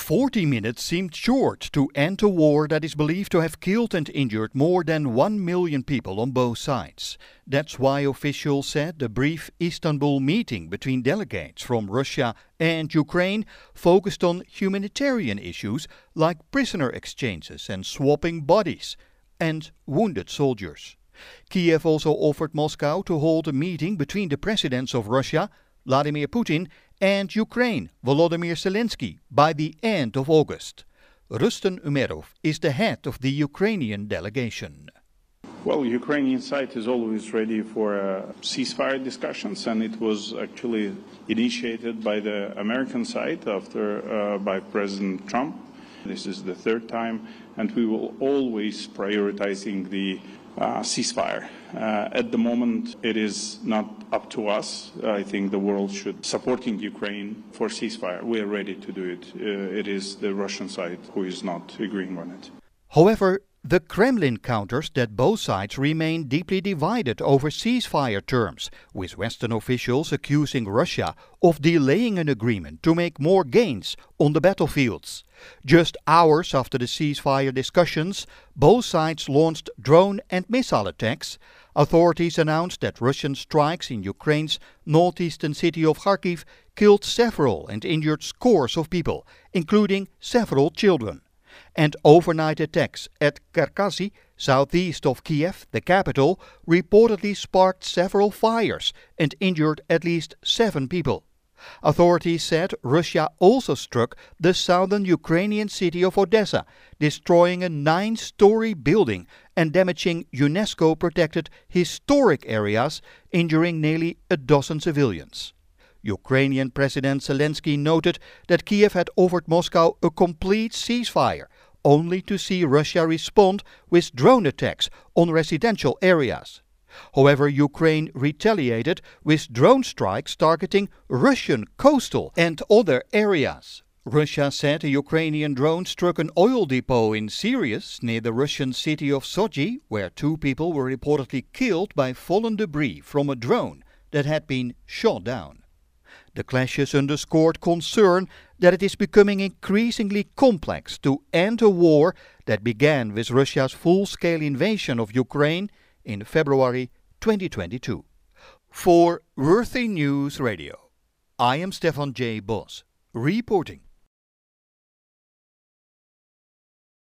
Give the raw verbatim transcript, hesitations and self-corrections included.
Forty minutes seemed short to end a war that is believed to have killed and injured more than one million people on both sides. That's why officials said the brief Istanbul meeting between delegates from Russia and Ukraine focused on humanitarian issues like prisoner exchanges and swapping bodies, and wounded soldiers. Kiev also offered Moscow to hold a meeting between the presidents of Russia, Vladimir Putin, and Ukraine, Volodymyr Zelensky, by the end of August. Rustem Umerov is the head of the Ukrainian delegation. Well, Ukrainian side is always ready for uh, ceasefire discussions, and it was actually initiated by the American side after uh, by President Trump. This is the third time, and we will always prioritizing the uh, ceasefire. Uh, at the moment, it is not up to us. I think the world should supporting Ukraine for ceasefire. We are ready to do it. Uh, it is the Russian side who is not agreeing on it. However, the Kremlin counters that both sides remain deeply divided over ceasefire terms, with Western officials accusing Russia of delaying an agreement to make more gains on the battlefields. Just hours after the ceasefire discussions, both sides launched drone and missile attacks. Authorities announced that Russian strikes in Ukraine's northeastern city of Kharkiv killed several and injured scores of people, including several children. And overnight attacks at Cherkasy, southeast of Kiev, the capital, reportedly sparked several fires and injured at least seven people. Authorities said Russia also struck the southern Ukrainian city of Odessa, destroying a nine-story building and damaging UNESCO-protected historic areas, injuring nearly a dozen civilians. Ukrainian President Zelensky noted that Kiev had offered Moscow a complete ceasefire, only to see Russia respond with drone attacks on residential areas. However, Ukraine retaliated with drone strikes targeting Russian coastal and other areas. Russia said a Ukrainian drone struck an oil depot in Sirius near the Russian city of Sochi, where two people were reportedly killed by fallen debris from a drone that had been shot down. The clashes underscored concern that it is becoming increasingly complex to end a war that began with Russia's full-scale invasion of Ukraine in February twenty twenty-two. For Worthy News Radio, I am Stefan J. Bos, reporting.